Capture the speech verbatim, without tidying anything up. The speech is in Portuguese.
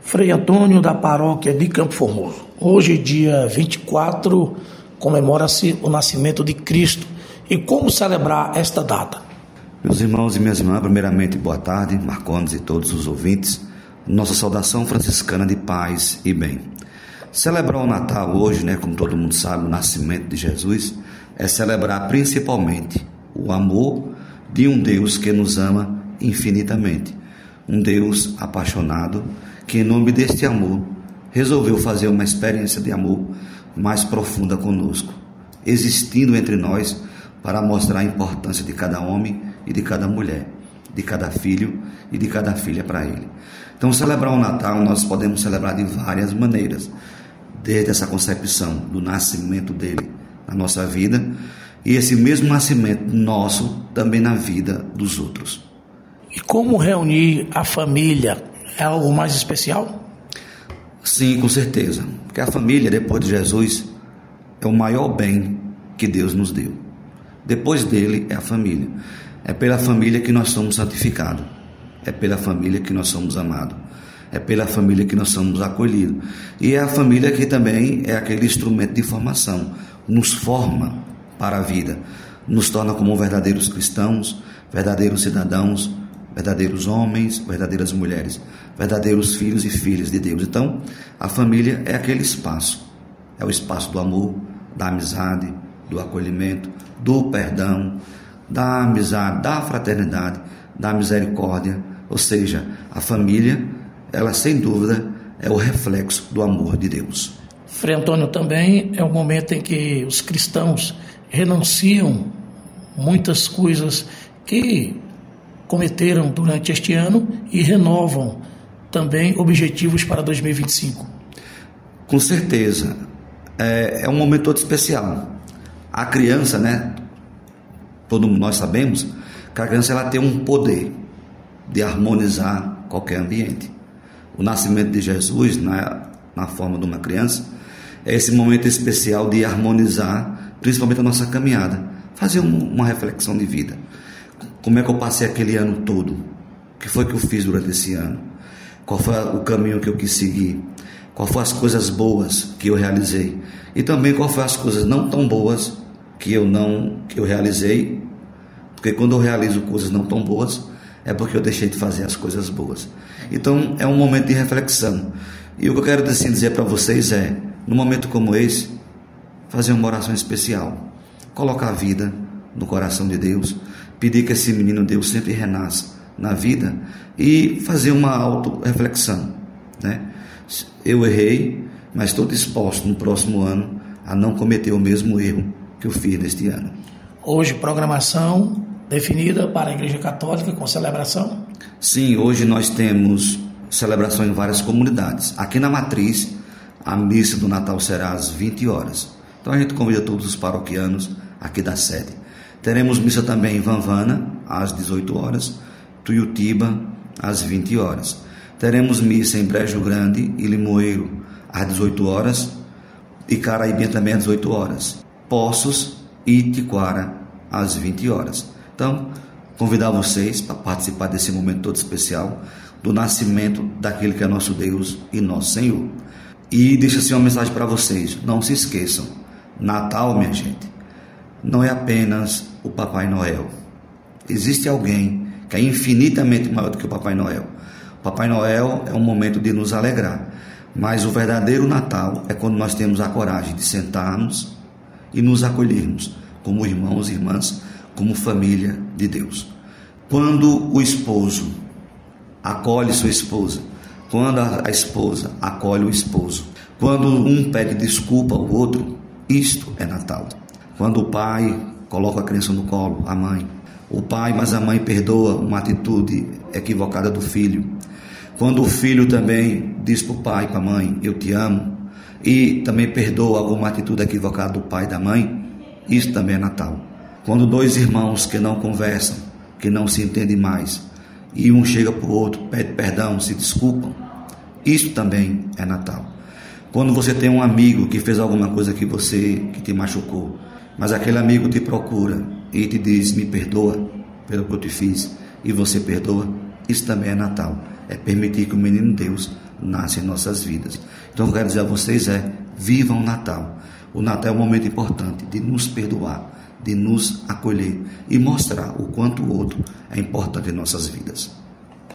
Frei Antônio, da paróquia de Campo Formoso. Hoje, dia vinte e quatro, comemora-se o nascimento de Cristo. E como celebrar esta data? Meus irmãos e minhas irmãs, primeiramente, boa tarde, Marcondes e todos os ouvintes. Nossa saudação franciscana de paz e bem. Celebrar o Natal hoje, né, como todo mundo sabe, o nascimento de Jesus, é celebrar principalmente o amor de um Deus que nos ama infinitamente. Um Deus apaixonado, que em nome deste amor resolveu fazer uma experiência de amor mais profunda conosco, existindo entre nós para mostrar a importância de cada homem e de cada mulher, de cada filho e de cada filha para ele. Então, celebrar o Natal nós podemos celebrar de várias maneiras, desde essa concepção do nascimento dele na nossa vida e esse mesmo nascimento nosso também na vida dos outros. E como reunir a família? É algo mais especial? Sim, com certeza. Porque a família, depois de Jesus, é o maior bem que Deus nos deu. Depois dele é a família. É pela família que nós somos santificados. É pela família que nós somos amados. É pela família que nós somos acolhidos. E é a família que também é aquele instrumento de formação. Nos forma para a vida. Nos torna como verdadeiros cristãos, verdadeiros cidadãos, verdadeiros homens, verdadeiras mulheres, verdadeiros filhos e filhas de Deus. Então, a família é aquele espaço, é o espaço do amor, da amizade, do acolhimento, do perdão, da amizade, da fraternidade, da misericórdia. Ou seja, a família, ela sem dúvida é o reflexo do amor de Deus. Frei Antônio, também é o momento em que os cristãos renunciam muitas coisas que cometeram durante este ano e renovam também objetivos para dois mil e vinte e cinco. Com certeza, é, é um momento todo especial. A criança, né, todos nós sabemos que a criança ela tem um poder de harmonizar qualquer ambiente. O nascimento de Jesus, na, na forma de uma criança, é esse momento especial de harmonizar, principalmente a nossa caminhada, fazer um, uma reflexão de vida. Como é que eu passei aquele ano todo? O que foi que eu fiz durante esse ano? Qual foi o caminho que eu quis seguir? Qual foram as coisas boas que eu realizei? E também qual foram as coisas não tão boas que eu não que eu realizei? Porque quando eu realizo coisas não tão boas, é porque eu deixei de fazer as coisas boas. Então é um momento de reflexão. E o que eu quero assim, dizer para vocês é, num momento como esse, fazer uma oração especial. Colocar a vida no coração de Deus, pedir que esse menino Deus sempre renasça na vida e fazer uma auto-reflexão, né? Eu errei, mas estou disposto no próximo ano a não cometer o mesmo erro que eu fiz neste ano. Hoje, programação definida para a Igreja Católica com celebração? Sim, hoje nós temos celebração em várias comunidades. Aqui na Matriz, a missa do Natal será às vinte horas. Então a gente convida todos os paroquianos aqui da sede. Teremos missa também em Vanvana, às dezoito horas, Tuiutiba, às vinte horas. Teremos missa em Brejo Grande e Limoeiro, às dezoito horas, e Caraíbinha também às dezoito horas. Poços e Tiquara, às vinte horas. Então, convidar vocês para participar desse momento todo especial, do nascimento daquele que é nosso Deus e nosso Senhor. E deixa assim uma mensagem para vocês, não se esqueçam, Natal, minha gente, não é apenas o Papai Noel. Existe alguém que é infinitamente maior do que o Papai Noel. O Papai Noel é um momento de nos alegrar, mas o verdadeiro Natal é quando nós temos a coragem de sentarmos e nos acolhermos como irmãos e irmãs, como família de Deus. Quando o esposo acolhe sua esposa, quando a esposa acolhe o esposo, quando um pede desculpa ao outro, isto é Natal. Quando o pai coloca a criança no colo, a mãe, o pai, mas a mãe perdoa uma atitude equivocada do filho. Quando o filho também diz para o pai e para a mãe, eu te amo, e também perdoa alguma atitude equivocada do pai e da mãe, isso também é Natal. Quando dois irmãos que não conversam, que não se entendem mais, e um chega para o outro, pede perdão, se desculpam, isso também é Natal. Quando você tem um amigo que fez alguma coisa que você, que te machucou, mas aquele amigo te procura e te diz, me perdoa pelo que eu te fiz, e você perdoa, isso também é Natal. É permitir que o menino Deus nasce em nossas vidas. Então, eu quero dizer a vocês é, vivam o Natal. O Natal é um momento importante de nos perdoar, de nos acolher e mostrar o quanto o outro é importante em nossas vidas.